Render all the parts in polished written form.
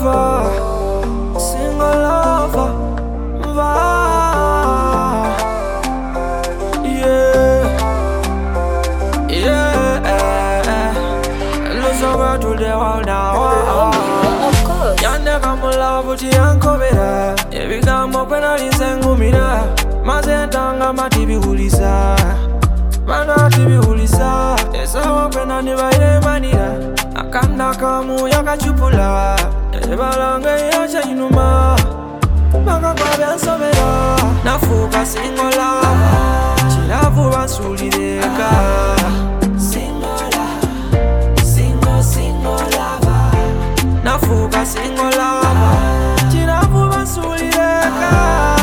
lover, single lover, yeah, yeah. Lose over to the world now. Of course. Yonder come love with the uncle better. Every time up when I listen to me, Mazentanga matibi hulisa, mana tibi hulisa. Esa wapen on the right manira. Akanda kamu yakachupula. Ebalanga yacha inuma. Maka kwabe ansomera. Nafuka single love. Chilavu basulireka. Nafuka single love. Chilavu basulireka.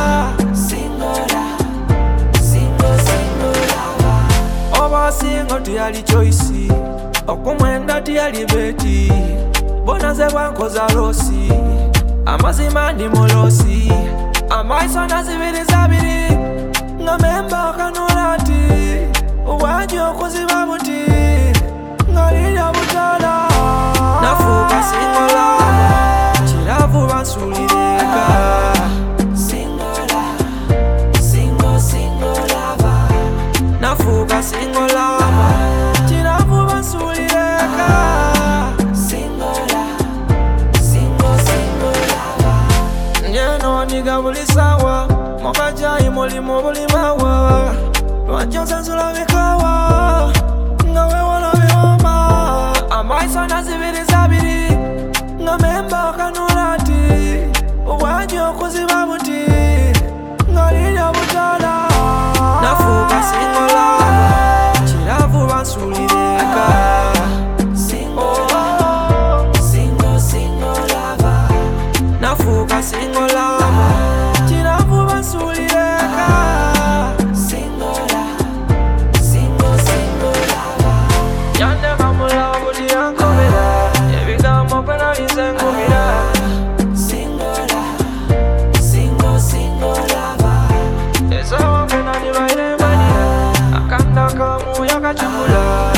Oba single tiyali choice. Okumwenda tiyali beti. Bona ze wankoza losi. Amazima ndi molosi. Amaiso na zibiri zabiri. Ngamemba kanulati. Uwajo kuziba buti. Ngalila butala. Nafuka single love. Chilavu basulireka. Nafuka single love. Chilavu basulireka. Njeno niga buli sawa. Mokajayi mulimo buli mawa. Lwanjoza nzula bikawa. Ngawe wala bioma. Amaiso na zibiri zabiri. Ngamemba kanulati. Uwajo kuziba buti. Ngalila butala. Nafuka single love. Chilavu basulireka. Nafuka single love. Chilavu basulireka. Yonder come love with the uncle better. Every time up when I listen to me Esa wapen on the right manira. Akanda kamu yakachupula.